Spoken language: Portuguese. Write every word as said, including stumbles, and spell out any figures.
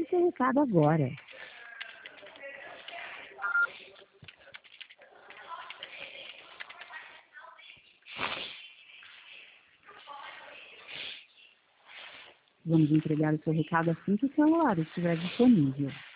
o seu recado agora. Vamos entregar o seu recado assim que o celular estiver disponível.